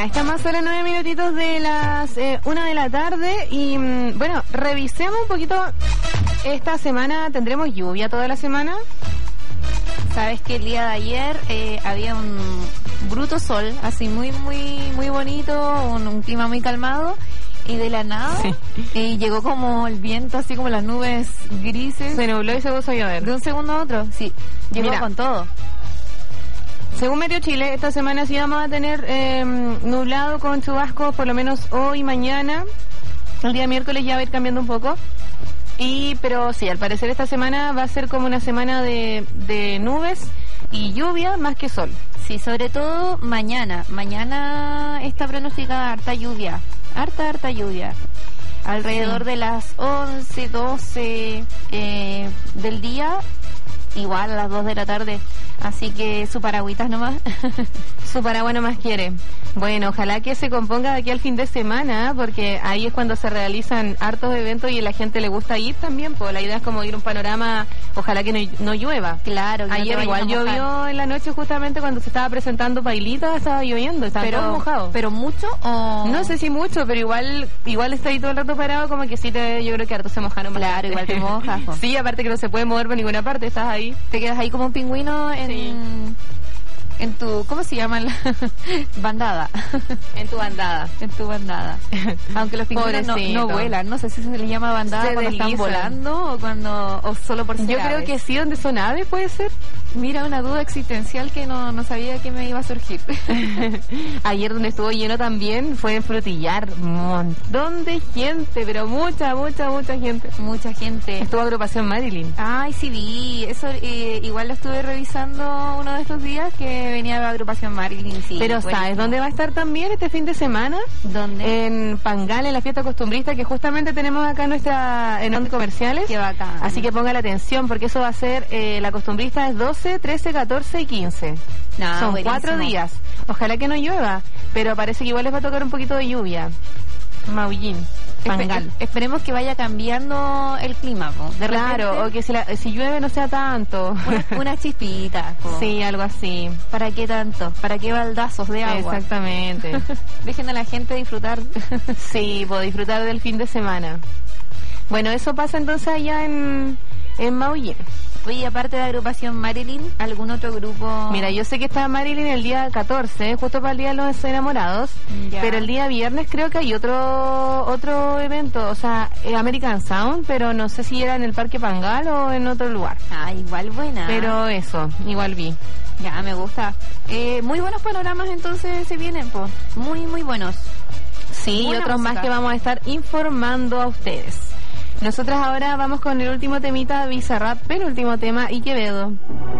I: Ya, estamos a los nueve minutitos de las eh, una de la tarde y mm, bueno, revisemos un poquito. Esta semana tendremos lluvia toda la semana.
J: Sabes que el día de ayer eh, había un bruto sol, así muy, muy, muy bonito, un, un clima muy calmado. Y de la nada, sí. y llegó como el viento, así como las nubes grises.
I: Se nubló y se puso a llover.
J: De un segundo a otro, sí. Llegó Mira, con todo.
I: Según Meteo Chile, esta semana sí vamos a tener eh, nublado con chubascos, por lo menos hoy y mañana. El día miércoles ya va a ir cambiando un poco. Y, pero sí, al parecer esta semana va a ser como una semana de, de nubes y lluvia más que sol.
J: Sí, sobre todo mañana. Mañana está pronosticada harta lluvia. Harta, harta lluvia. Alrededor sí. de las once, doce eh, del día, igual a las dos de la tarde. Así que su paragüitas nomás.
I: Su paraguas nomás quiere. Bueno, ojalá que se componga de aquí al fin de semana, porque ahí es cuando se realizan hartos eventos y a la gente le gusta ir también, pues la idea es como ir un panorama, ojalá que no, no llueva.
J: Claro. Que
I: Ayer
J: no
I: igual llovió en la noche justamente cuando se estaba presentando Pailita, estaba lloviendo, estaba
J: pero,
I: todo mojado.
J: ¿Pero mucho o...?
I: No sé si mucho, pero igual igual está ahí todo el rato parado, como que sí, te, yo creo que harto se mojaron.
J: Claro, igual te mojas.
I: Sí, aparte que no se puede mover por ninguna parte, estás ahí.
J: Te quedas ahí como un pingüino en... Sí. En tu, ¿cómo se llama? La bandada.
I: En tu bandada.
J: En tu bandada. Aunque los pingüinos no, no vuelan, no sé si se les llama bandada se cuando deslizan. Están volando o cuando o solo por ser
I: Yo
J: aves.
I: Creo que sí, donde son aves puede ser.
J: Mira, una duda existencial que no, no sabía que me iba a surgir.
I: Ayer donde estuvo lleno también fue en Frutillar. Un montón de gente, pero mucha, mucha, mucha gente.
J: Mucha gente.
I: Estuvo Agrupación Marilyn.
J: Ay, sí vi. Eso eh, igual lo estuve revisando uno de estos días que venía de Agrupación Marilyn. Sí,
I: pero bueno. ¿Sabes dónde va a estar también este fin de semana?
J: ¿Dónde?
I: En Pangal, en la fiesta costumbrista que justamente tenemos acá nuestra en Ondas Comerciales.
J: Qué bacán.
I: Así que ponga la atención porque eso va a ser, eh, la costumbrista es doce, trece, catorce y quince. No, son buenísimo. Cuatro días. Ojalá que no llueva, pero parece que igual les va a tocar un poquito de lluvia. Maullín. Pangal.
J: Espe- esperemos que vaya cambiando el clima, po. De
I: claro, repente, o que si, la, si llueve no sea tanto.
J: Una, una chispita. Po.
I: Sí, algo así.
J: ¿Para qué tanto? ¿Para qué baldazos de agua?
I: Exactamente.
J: Dejen a la gente disfrutar.
I: Sí, puedo disfrutar del fin de semana. Bueno, eso pasa entonces allá en, en Maullín.
J: Oye, aparte de Agrupación Marilyn, ¿algún otro grupo?
I: Mira, yo sé que está Marilyn el día catorce, justo para el Día de los Enamorados, ya. Pero el día viernes creo que hay otro otro evento, o sea, eh, American Sound, pero no sé si era en el Parque Pangal o en otro lugar.
J: Ah, igual buena.
I: Pero eso, igual vi.
J: Ya, me gusta. Eh, muy buenos panoramas entonces se vienen, pues. Muy, muy buenos.
I: Sí, buena y otros música. Más que vamos a estar informando a ustedes. Nosotras ahora vamos con el último temita, Bizarrap, penúltimo tema, y Quevedo.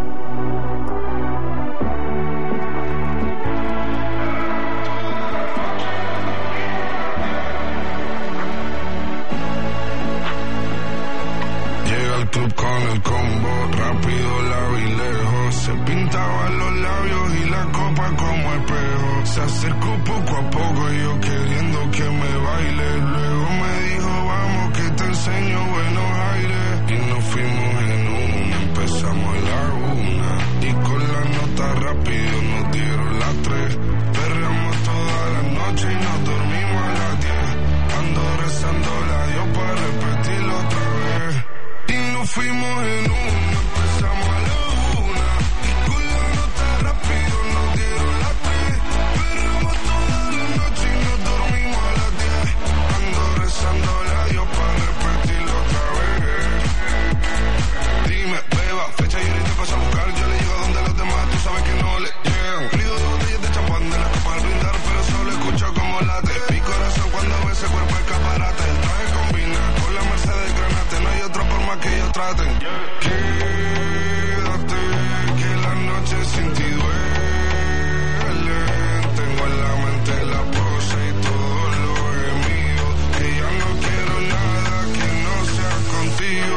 K: Llega al club con el combo, rápido, largo y lejos. Se pintaban los labios y la copa como espejo. Se acercó poco a poco y yo queriendo que me baile. Luego me dijo, vamos que te enseño buenos aires. Y nos fuimos en una, empezamos en la una. Y con la nota rápido nos dieron las tres. Perreamos toda la noche y nos dormimos a las diez. Ando rezando la Dios para repetirlo otra vez. Y nos fuimos en una, empezamos a la una. Y con la nota rápido nos dieron las tres. Perreamos toda la noche y nos dormimos a las diez. Ando rezando la Dios para repetirlo otra vez. Dime, beba, fecha y ahorita paso a buscar. Yo le llego donde los demás, tú sabes que no le llegan. Pido dos botellas de champán de la copa al brindar, pero solo escucho como late. Mi corazón cuando ve ese cuerpo escaparate. El traje combina con la Mercedes Granate. No hay otra forma que ellos traten. Quédate, que la noche sin ti duele. Tengo en la mente la pose y todo lo gemido. Que ya no quiero nada que no sea contigo.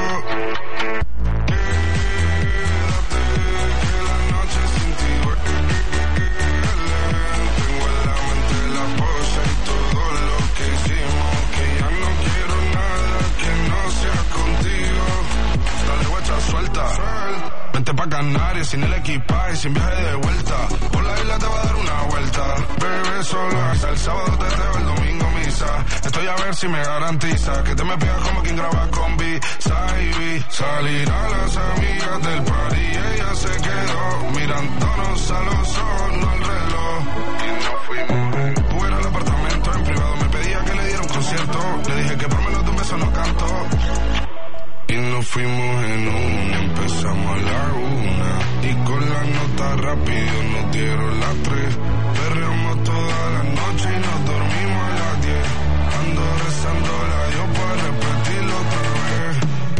U: Vete pa' Canarias sin el equipaje, sin viaje de vuelta. Por la isla te va a dar una vuelta. Bebé, solo hasta el sábado te teo, el domingo misa. Estoy a ver si me garantiza que te me pegas como quien graba con Visa y vi salir a las amigas del party y ella se quedó mirándonos a los ojos, no al reloj. Y nos fuimos en Uber al apartamento en privado. Me pedía que le diera un concierto. Le dije que por menos de un beso no canto. Y nos fuimos en una, empezamos a la una. Y con la nota rápido nos dieron las tres. Perreamos toda la noche y nos dormimos a las diez. Ando rezándola yo para repetirlo otra vez.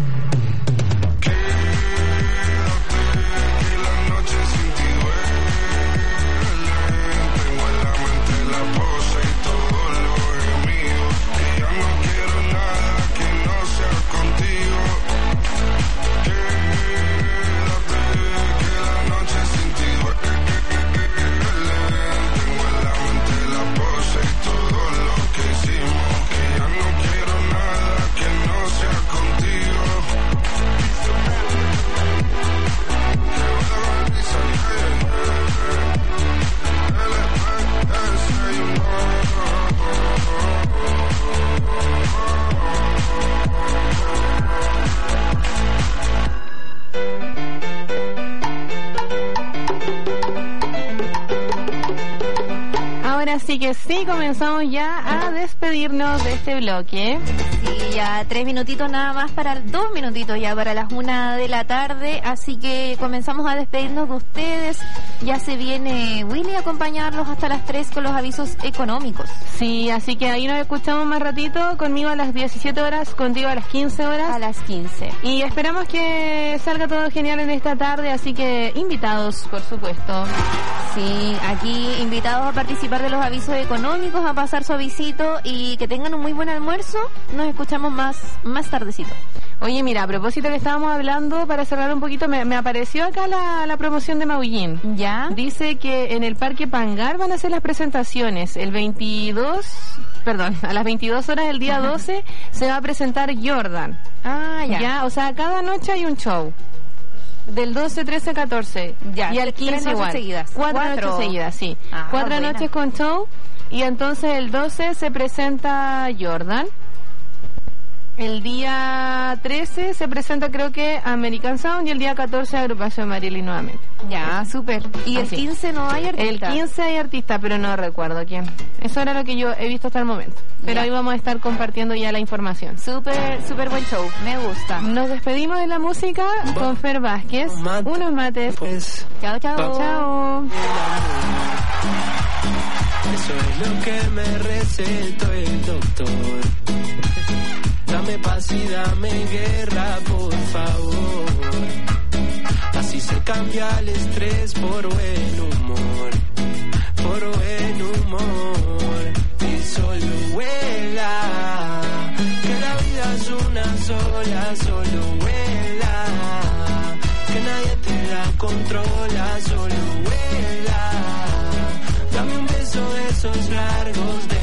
U: Quédate que la noche sin ti duele. Tengo en la mente la pose y todo lo gemido. Que ya no quiero nada que no sea contigo. Quédate que la noche sin ti duele. Tengo en la mente la pose y todo lo que hicimos. Que ya no quiero nada que no sea contigo.
I: Ahora sí que sí, comenzamos ya a despedirnos de este bloque.
J: Sí, ya tres minutitos nada más para, dos minutitos ya para las una de la tarde, así que comenzamos a despedirnos de ustedes. Ya se viene Willy a acompañarlos hasta las tres con los avisos económicos.
I: Sí, así que ahí nos escuchamos más ratito, conmigo a las diecisiete horas, contigo a las quince horas.
J: A las quince.
I: Y esperamos que salga todo genial en esta tarde, así que invitados, por supuesto.
J: Sí, aquí invitados a participar de los avisos económicos, a pasar su avisito y que tengan un muy buen almuerzo. Nos escuchamos más, más tardecito.
I: Oye, mira, a propósito que estábamos hablando, para cerrar un poquito, me, me apareció acá la, la promoción de Maullín.
J: ¿Ya?
I: Dice que en el Parque Pangar van a hacer las presentaciones. El veintidós, perdón, a las veintidós horas del día doce se va a presentar Jordan.
J: Ah, ya.
I: Ya, o sea, cada noche hay un show. Del doce, trece, catorce.
J: Ya,
I: y al quince
J: tres noches
I: igual.
J: seguidas.
I: Cuatro,
J: Cuatro.
I: noches seguidas, sí.
J: Ah,
I: Cuatro
J: buena.
I: noches con show. Y entonces el doce se presenta Jordan. El día trece se presenta, creo que, American Sound. Y el día catorce Agrupación Marilyn nuevamente.
J: Ya, súper. ¿Y el
I: Así.
J: quince no hay artista?
I: El quince hay artista, pero no recuerdo quién. Eso era lo que yo he visto hasta el momento. Pero
J: Ya.
I: ahí vamos a estar compartiendo ya la información.
J: Súper, súper buen show. Me gusta.
I: Nos despedimos de la música con Fer Vázquez. Unos mates.
J: Chao, chao.
I: Chao.
L: Eso es lo que me recetó el doctor. Dame paz y dame guerra, por favor. Así se cambia el estrés por buen humor, por buen humor. Y solo vuela, que la vida es una sola, solo vuela. Que nadie te la controla, solo vuela. Dame un beso de esos largos